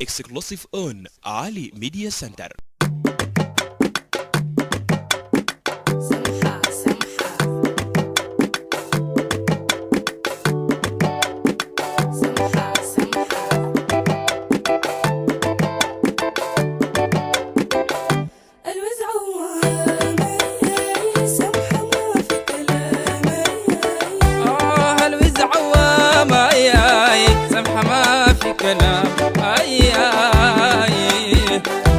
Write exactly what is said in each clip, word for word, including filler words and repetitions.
exclusive on Ali Media Center. كلام اي اي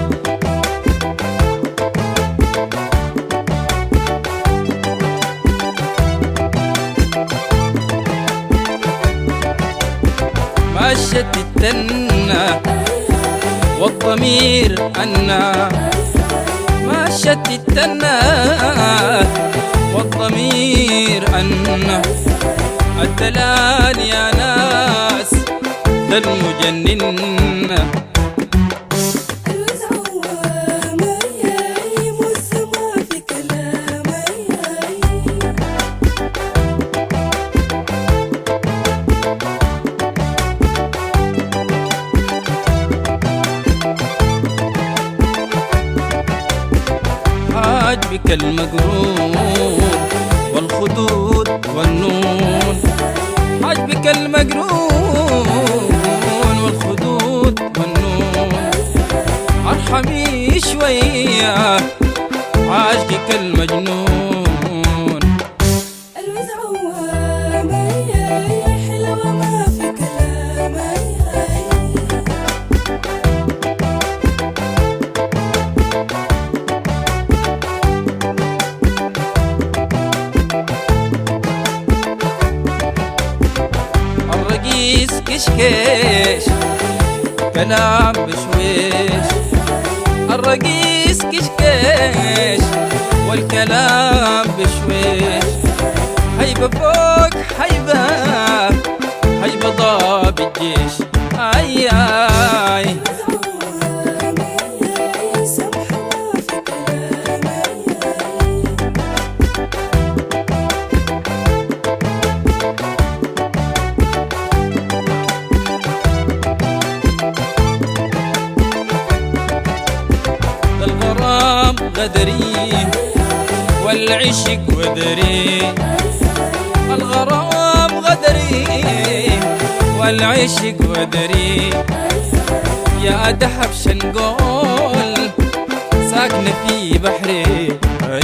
مشت التنة والضمير أنا مشت التنة والضمير أنا الدلال يا ناس المجنن عاجبك المقرون والخدود والنون عاجبك المقرون والخدود والنون ارحمي شوية عاشقك المجنون الوزعة ما هي حلوة ما في كلام الرقيس كشكش كلام بشويش الرقيس كشكش والكلام بشويش هيبة فوق هيبة هيبة ضاب الجيش اي اي غدري والعشق ودري الغرام غدري والعشق ودري يا دحب شنقول ساكنة في بحري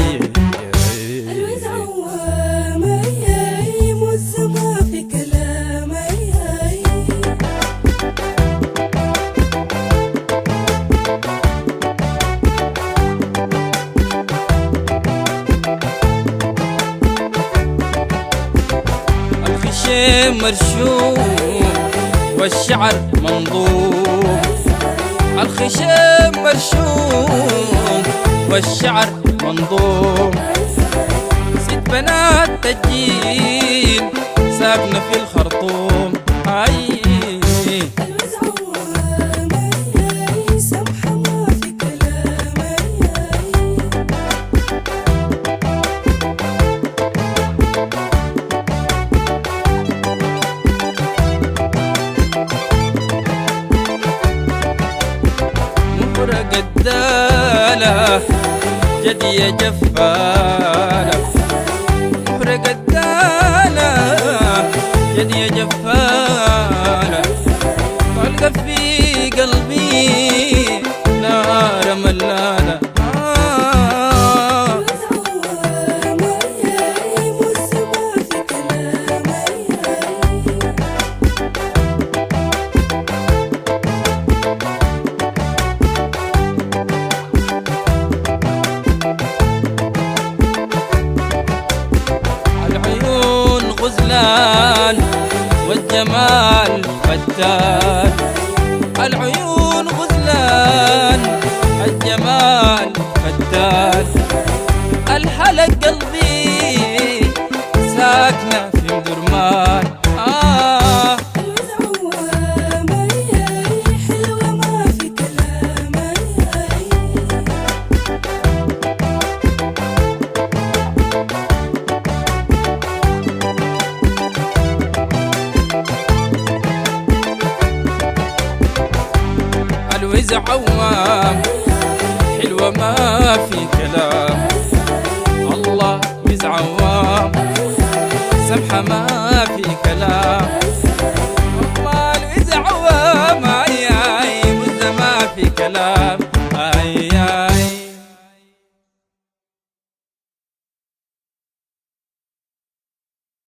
الوزعة ما هي مزمة في كلام الخشم مرشوم والشعر منظوم الخشم مرشوم والشعر منظوم ست بنات تجيل ساكنة في الخرطوم اي قدالة جدي جفالة مفرق قدالة جدي جفالة طلقة في قلبي نار ملالة غزلان والجمال فتان العيون غزلان الجمال فتان الحلق قلبي ساكنة في مدرمان آه الوزعة ما هي حلوة ما في كلام الوز عوام، حلوة ما في كلام.